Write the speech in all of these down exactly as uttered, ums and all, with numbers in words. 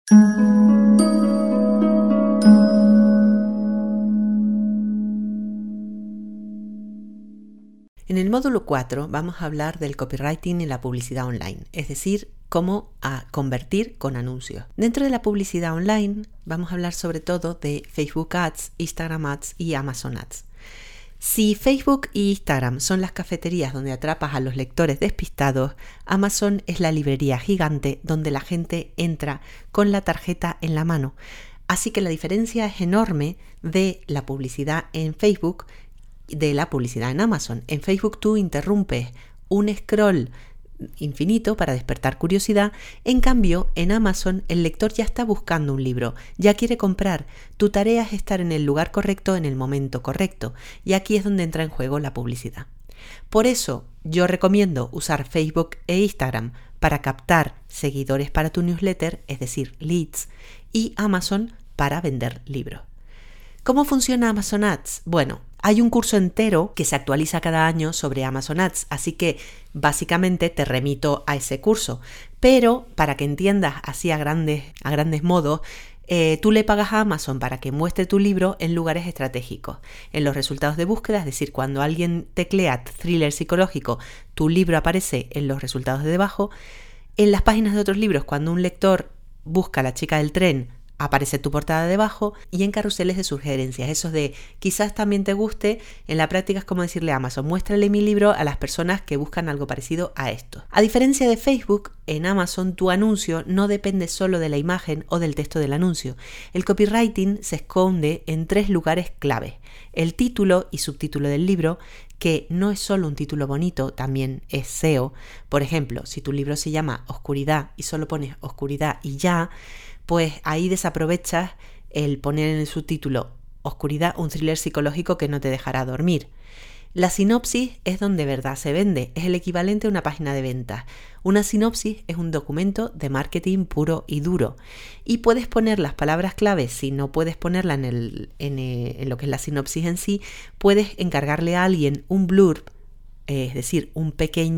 En el módulo cuatro vamos a hablar del copywriting y la publicidad online, es decir, cómo a convertir con anuncios. Dentro de la publicidad online vamos a hablar sobre todo de Facebook Ads, Instagram Ads y Amazon Ads. Si Facebook y Instagram son las cafeterías donde atrapas a los lectores despistados, Amazon es la librería gigante donde la gente entra con la tarjeta en la mano. Así que la diferencia es enorme de la publicidad en Facebook de la publicidad en Amazon. En Facebook tú interrumpes un scroll infinito para despertar curiosidad. En cambio, en Amazon el lector ya está buscando un libro, ya quiere comprar. Tu tarea es estar en el lugar correcto en el momento correcto, y aquí es donde entra en juego la publicidad. Por eso yo recomiendo usar Facebook e Instagram para captar seguidores para tu newsletter, es decir, leads, y Amazon para vender libros. ¿Cómo funciona Amazon Ads? Bueno, hay un curso entero que se actualiza cada año sobre Amazon Ads, así que básicamente te remito a ese curso. Pero para que entiendas así a grandes, a grandes modos, eh, tú le pagas a Amazon para que muestre tu libro en lugares estratégicos. En los resultados de búsqueda, es decir, cuando alguien teclea thriller psicológico, tu libro aparece en los resultados de debajo. En las páginas de otros libros, cuando un lector busca a La chica del tren, aparece tu portada debajo, y en carruseles de sugerencias, esos de quizás también te guste. En la práctica es como decirle a Amazon, muéstrale mi libro a las personas que buscan algo parecido a esto. A diferencia de Facebook, en Amazon tu anuncio no depende solo de la imagen o del texto del anuncio. El copywriting se esconde en tres lugares clave: el título y subtítulo del libro, que no es solo un título bonito, también es S E O. Por ejemplo, si tu libro se llama Oscuridad y solo pones Oscuridad y ya, pues ahí desaprovechas el poner en el subtítulo Oscuridad, un thriller psicológico que no te dejará dormir. La sinopsis es donde verdad se vende, es el equivalente a una página de ventas. Una sinopsis es un documento de marketing puro y duro, y puedes poner las palabras claves. Si no puedes ponerla en, el, en, el, en lo que es la sinopsis en sí, puedes encargarle a alguien un blurb, es decir, un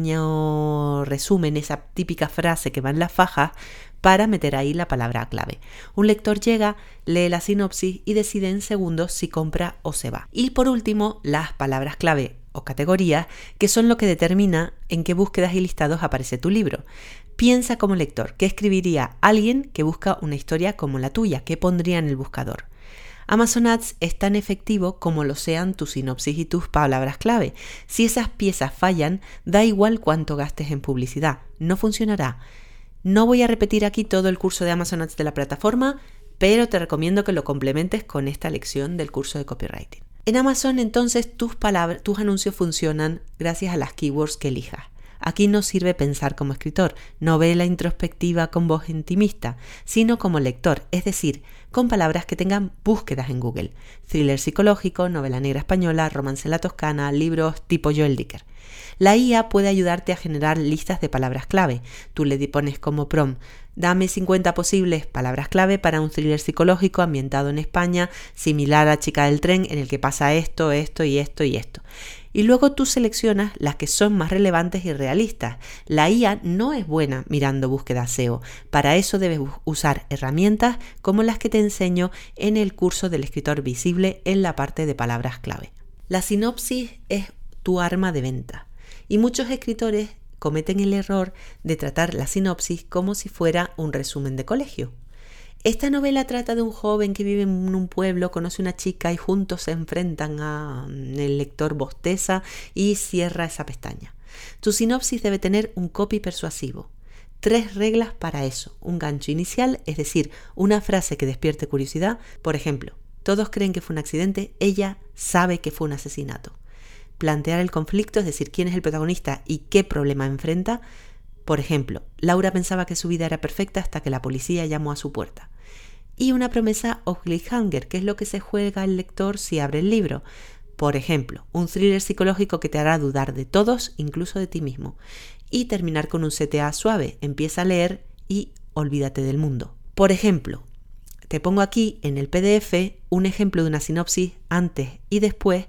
pequeño resumen, esa típica frase que va en las fajas, para meter ahí la palabra clave. Un lector llega, lee la sinopsis y decide en segundos si compra o se va. Y por último, las palabras clave o categorías, que son lo que determina en qué búsquedas y listados aparece tu libro. Piensa como lector, ¿qué escribiría alguien que busca una historia como la tuya? ¿Qué pondría en el buscador? Amazon Ads es tan efectivo como lo sean tu sinopsis y tus palabras clave. Si esas piezas fallan, da igual cuánto gastes en publicidad, no funcionará. No voy a repetir aquí todo el curso de Amazon Ads de la plataforma, pero te recomiendo que lo complementes con esta lección del curso de copywriting. En Amazon, entonces, tus palabras, tus anuncios funcionan gracias a las keywords que elijas. Aquí no sirve pensar como escritor, novela introspectiva con voz intimista, sino como lector, es decir, con palabras que tengan búsquedas en Google. Thriller psicológico, novela negra española, romance en la Toscana, libros tipo Joel Dicker. La I A puede ayudarte a generar listas de palabras clave. Tú le pones como prompt, dame cincuenta posibles palabras clave para un thriller psicológico ambientado en España, similar a Chica del Tren, en el que pasa esto, esto y esto y esto. Y luego tú seleccionas las que son más relevantes y realistas. La I A no es buena mirando búsqueda S E O. Para eso debes usar herramientas como las que te enseño en el curso del escritor visible en la parte de palabras clave. La sinopsis es tu arma de venta, y muchos escritores cometen el error de tratar la sinopsis como si fuera un resumen de colegio. Esta novela trata de un joven que vive en un pueblo, conoce una chica y juntos se enfrentan a... El lector bosteza y cierra esa pestaña. Tu sinopsis debe tener un copy persuasivo. Tres reglas para eso: un gancho inicial, es decir, una frase que despierte curiosidad. Por ejemplo, todos creen que fue un accidente, ella sabe que fue un asesinato. Plantear el conflicto, es decir, quién es el protagonista y qué problema enfrenta. Por ejemplo, Laura pensaba que su vida era perfecta hasta que la policía llamó a su puerta. Y una promesa o cliffhanger, que es lo que se juega el lector si abre el libro. Por ejemplo, un thriller psicológico que te hará dudar de todos, incluso de ti mismo. Y terminar con un C T A suave, empieza a leer y olvídate del mundo. Por ejemplo, te pongo aquí en el P D F un ejemplo de una sinopsis antes y después,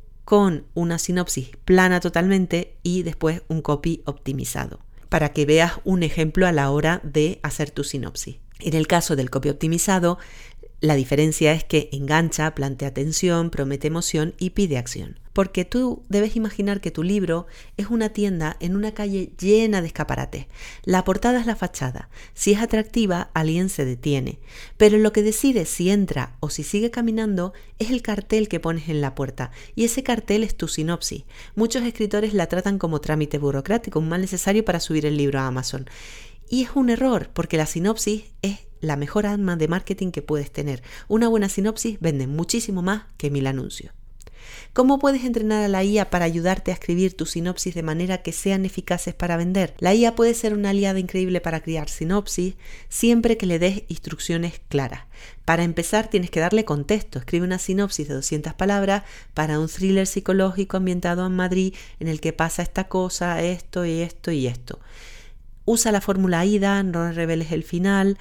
con una sinopsis plana totalmente y después un copy optimizado, para que veas un ejemplo a la hora de hacer tu sinopsis. En el caso del copy optimizado, la diferencia es que engancha, plantea tensión, promete emoción y pide acción. Porque tú debes imaginar que tu libro es una tienda en una calle llena de escaparates. La portada es la fachada. Si es atractiva, alguien se detiene. Pero lo que decide si entra o si sigue caminando es el cartel que pones en la puerta. Y ese cartel es tu sinopsis. Muchos escritores la tratan como trámite burocrático, un mal necesario para subir el libro a Amazon. Y es un error, porque la sinopsis es la mejor arma de marketing que puedes tener. Una buena sinopsis vende muchísimo más que mil anuncios. ¿Cómo puedes entrenar a la I A para ayudarte a escribir tu sinopsis de manera que sean eficaces para vender? La I A puede ser una aliada increíble para crear sinopsis siempre que le des instrucciones claras. Para empezar, tienes que darle contexto. Escribe una sinopsis de doscientas palabras para un thriller psicológico ambientado en Madrid en el que pasa esta cosa, esto y esto y esto. Usa la fórmula AIDA, no reveles el final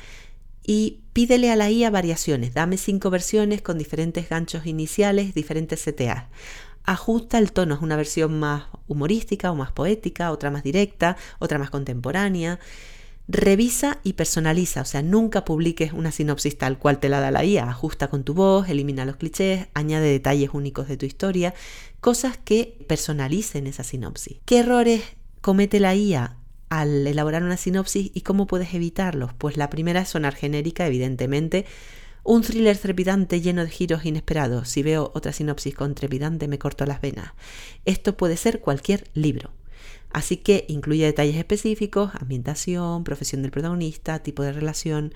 y pídele a la I A variaciones. Dame cinco versiones con diferentes ganchos iniciales, diferentes C T A. Ajusta el tono, es una versión más humorística o más poética, otra más directa, otra más contemporánea. Revisa y personaliza, o sea, nunca publiques una sinopsis tal cual te la da la I A. Ajusta con tu voz, elimina los clichés, añade detalles únicos de tu historia, cosas que personalicen esa sinopsis. ¿Qué errores comete la I A al elaborar una sinopsis y cómo puedes evitarlos? Pues la primera es sonar genérica, evidentemente. Un thriller trepidante lleno de giros inesperados. Si veo otra sinopsis con trepidante me corto las venas. Esto puede ser cualquier libro. Así que incluye detalles específicos, ambientación, profesión del protagonista, tipo de relación.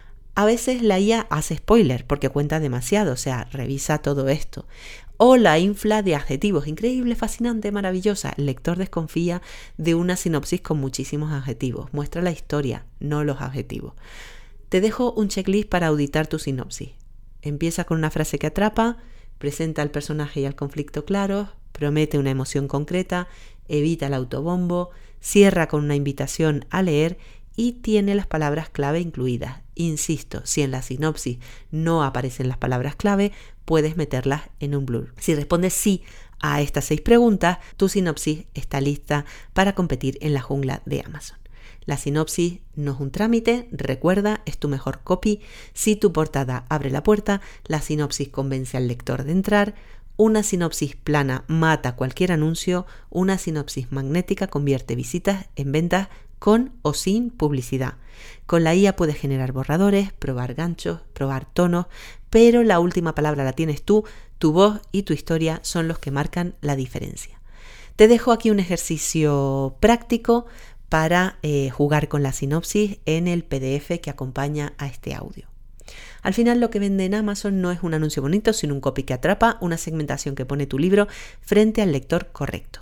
A veces la I A hace spoiler porque cuenta demasiado, o sea, revisa todo esto. O la infla de adjetivos, increíble, fascinante, maravillosa. El lector desconfía de una sinopsis con muchísimos adjetivos. Muestra la historia, no los adjetivos. Te dejo un checklist para auditar tu sinopsis. Empieza con una frase que atrapa, presenta al personaje y al conflicto claros, promete una emoción concreta, evita el autobombo, cierra con una invitación a leer y tiene las palabras clave incluidas. Insisto, si en la sinopsis no aparecen las palabras clave, puedes meterlas en un blur. Si respondes sí a estas seis preguntas, tu sinopsis está lista para competir en la jungla de Amazon. La sinopsis no es un trámite, recuerda, es tu mejor copy. Si tu portada abre la puerta, la sinopsis convence al lector de entrar. Una sinopsis plana mata cualquier anuncio. Una sinopsis magnética convierte visitas en ventas con o sin publicidad. Con la I A puedes generar borradores, probar ganchos, probar tonos, pero la última palabra la tienes tú. Tu voz y tu historia son los que marcan la diferencia. Te dejo aquí un ejercicio práctico para eh, jugar con la sinopsis en el P D F que acompaña a este audio. Al final lo que vende en Amazon no es un anuncio bonito, sino un copy que atrapa, una segmentación que pone tu libro frente al lector correcto.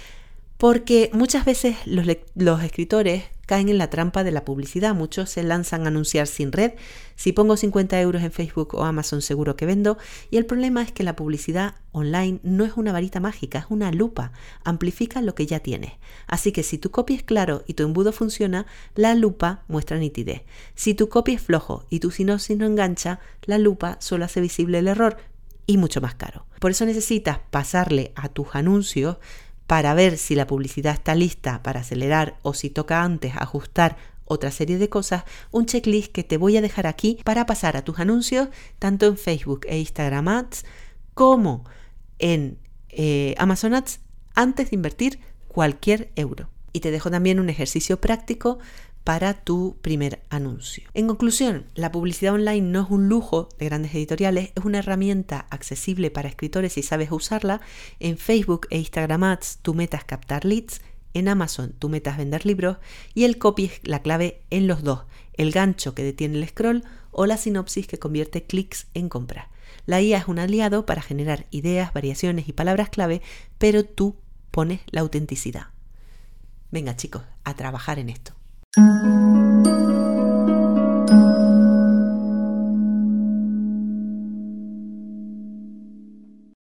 Porque muchas veces los, los escritores caen en la trampa de la publicidad. Muchos se lanzan a anunciar sin red. Si pongo cincuenta euros en Facebook o Amazon seguro que vendo. Y el problema es que la publicidad online no es una varita mágica, es una lupa. Amplifica lo que ya tienes. Así que si tu copy es claro y tu embudo funciona, la lupa muestra nitidez. Si tu copy es flojo y tu sinopsis no engancha, la lupa solo hace visible el error y mucho más caro. Por eso necesitas pasarle a tus anuncios para ver si la publicidad está lista para acelerar o si toca antes ajustar otra serie de cosas, un checklist que te voy a dejar aquí para pasar a tus anuncios tanto en Facebook e Instagram Ads como en eh, Amazon Ads antes de invertir cualquier euro. Y te dejo también un ejercicio práctico para tu primer anuncio. En conclusión, la publicidad online no es un lujo de grandes editoriales, es una herramienta accesible para escritores si sabes usarla. En Facebook e Instagram Ads tu meta es captar leads, en Amazon tu meta es vender libros y el copy es la clave en los dos, el gancho que detiene el scroll o la sinopsis que convierte clics en compras. La I A es un aliado para generar ideas, variaciones y palabras clave, pero tú pones la autenticidad. Venga chicos, a trabajar en esto. Thank you.